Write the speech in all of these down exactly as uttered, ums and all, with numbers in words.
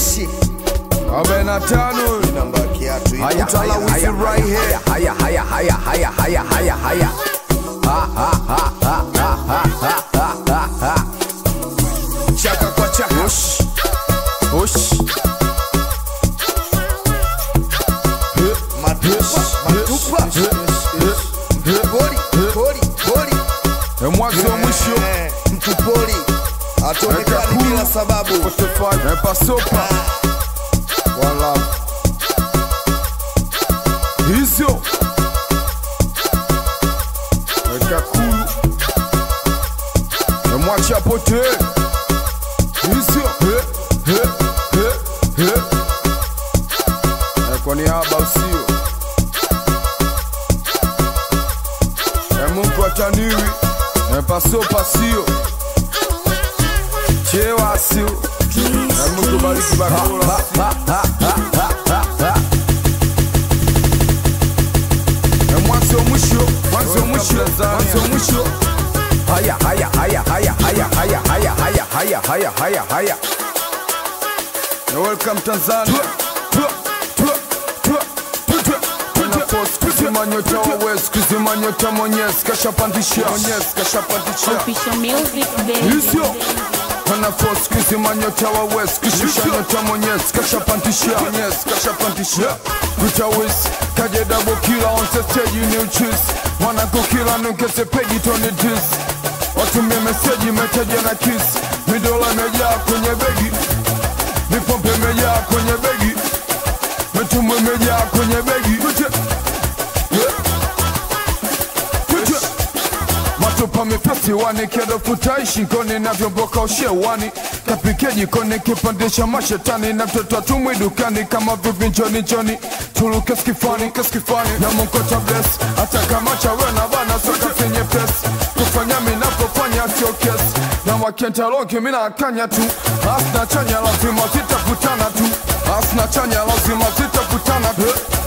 Ishi arobaini na tano namba kiatu haya haya haya right here haya haya haya haya haya haya haya ha ha ha ha ha ha ha ha chaka kwa chaka ush ush matupa matupa poli poli poli mwanzo wa mwisho mtu poli hatuonekani bila sababu na pasopa wala hizo weka kulu na mwacha pote hizo he he he he na kwa niaba usio na Mungu ataniwi na pasopa sio chewa sio na Mungu bariki bakula na mwanzo mwisho mwanzo mwisho mwanzo mwisho haya haya haya haya haya haya haya haya haya haya haya haya na welcome Tanzania Kuzimanyota wawezi kuzimanyota mwenyezi kashapandisha mwenyezi kashapandisha Official music baby. Isyo Kana force kuzimanyota wawezi kushusha nyota mwenyezi kashapandisha mwenyezi kashapandisha Kuta wiz kaje double killer on the stage you new choose Wanna go killer nukese pegi toni diss Watumie meseji meteja na kiss Midola imejaa kwenye begi Mipompe imejaa kwenye begi Metumwe imejaa kwenye begi Matupa mipesi wani kedo futaishi koni na vyomboka ushewani Kapike jikoni kipandisha mashetani na mtoto tumwi dukani kama vipi njoni njoni Tulu keskifani keskifani na mkota bless hata kama chawe na bana soka sinye press Kufanya minapofanya sio kesi na wakenta longi mina akanya tu Asna chanya lazima zitafutana tu Asna chanya lazima zitafutana tu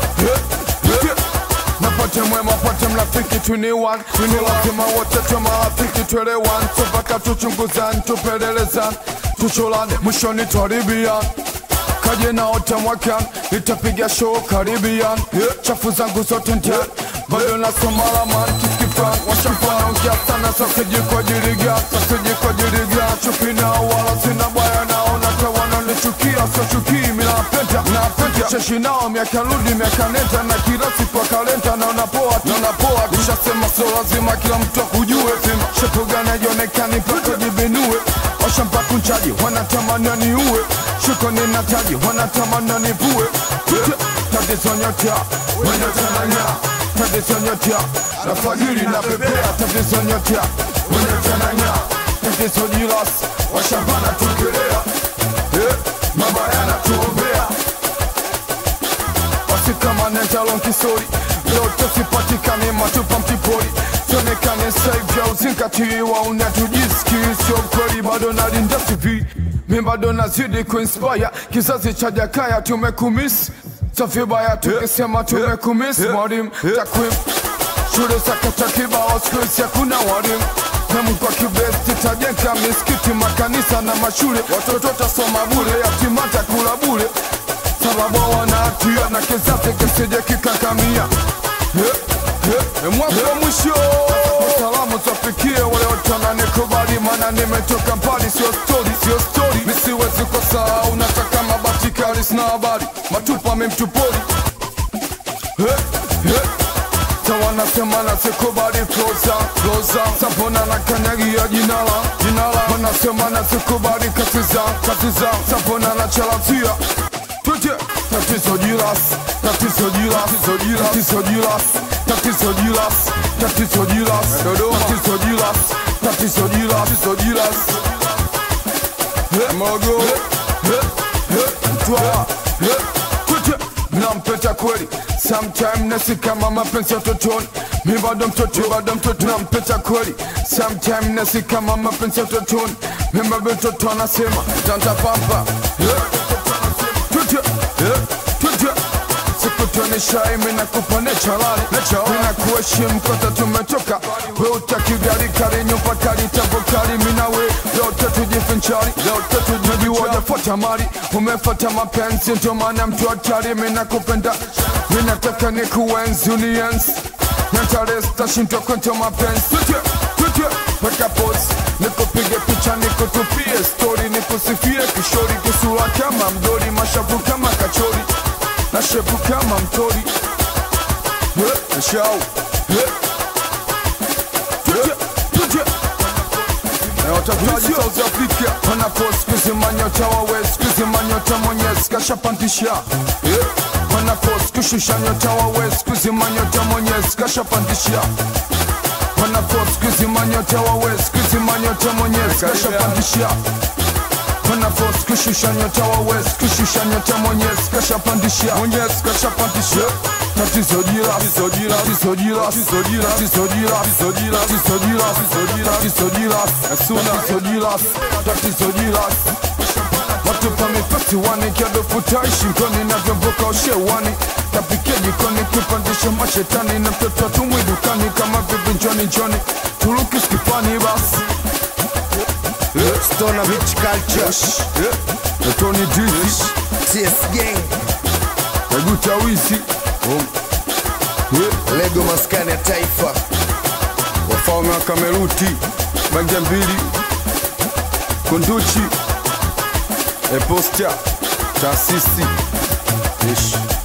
Napate mwema pate mrafiki tuni one Tuni lazima wote tu marafiki tuele one Tupaka tuchunguzan tupelelezan Tucholane mwishoni tuaribian Kaje na ota mwakan Itapiga show karibian Chafu zangu zote ndian Bado nasoma laman kiskifan Washafana unkia sana sasiji kwa jiriga Sasiji kwa jiriga Chupina wala sina baya naona Tawana nichukia so chukii mina penta Na penta cheshi nao miaka rudi miaka neta Na kila siku wa kalenta na unapoa Na unapoa Nishasema so lazima kila mtu akujue Sima shepu gana yonekani pako jibinue Washampa kunchaji wanatamani niue Shuko nina taji wanatamani nivue Tatizo nyota Wanyota na nya Tatizo nyota Na fagiri na pepea Tatizo nyota Wanyota na nya Tatizo jilas Washampa na tukelea Mabaya na tuombea Wasikama nenta lonkisori Lote sipatikane matupa mtipori Sionekane save ya uzinkatiwa Unatujiski sio kweli bado nalinda C V Mi bado nazidi kuinspire Kizazi cha jakaya tumekumiss Safibaya tukisema tumekumiss Mwalimu takwim Shule sakata kibao sikuisi hakuna walimu Nemu kwa kibesti tajenga miskiti makanisa na mashule Watoto tasoma bure yatimata kula bure Sababu wanatia na kizazi kisije kikakamia Mwaka mwisho Salamu tuwafikie wale watana nikubali Mana nimetoka mbali sio story sio story Misiwezi kusahau nataka mabati kali sina habari Matupa mimtupori Tawanasema na sikubali floza floza Sapona na kanyagia jinala jinala Wanasema na sikubali katiza katiza Sapona na chalazia Tuje Tatizo jilas Tatizo jilas Tatizo jilas Tatizo jilas Tatizo jilas Tatizo jilas Tatizo jilas Tatizo jilas Mogo Mtwa Tuje Nampeta kweli Sometime nasi kama mapenzi ya totoni Mi bado mtoto bado mtoto Nampeta kweli Sometime nasi kama mapenzi ya totoni Mi bado mtoto anasema Tanta papa Tuje Tuje nikutone shai mina kupane chalali mina kuheshimu kota tumetoka we utaki gari kari nyumba kari tabo kari mina we leo tatu jifinchari leo tatu najua jafuata mari umefata mapenzi ndo maana mtu hatari mina kupenda mina taka ni kuenzi unienzi Nantaresta shinto kwento mapenzi Tute, tute, weka pose Nikupige picha nikutupie story Nikusifie kishori kisura kama mdori Mashavu kama kachori Na shepu kama mtori He, shau He Tute, tute Watafutaji South Africa Wanapos kuzimanyota wawe Kuzimanyota mwenyezi kashapantisha He Wanapos kushusha nyota wawe Kuzimanyota mwenyezi kashapandisha Wanapos kuzimanyota wawe Kuzimanyota mwenyezi kashapandisha Wanapos kushusha nyota wawe Kushusha nyota mwenyezi kashapandisha Mwenyezi kashapandisha Tatizo jira Tatizo jira Tatizo jira Tatizo jira Tatizo jira Tatizo jira Tatizo jira Tatizo jira Tatizo jira Watu pa mipasi wani kiado futaishi mkoni na vyomboka ushewani Tapike jikoni kipandisha mashetani na mtoto tumwi dukani kama vipi njoni njoni Tuluki skipani basi Stona Beach Culture Tony Dizzy T S Gang Naguta Wizi Lego maskani ya taifa Wafalme wa Kameruti Banja mbili Kunduchi Eposta Taasisi Ish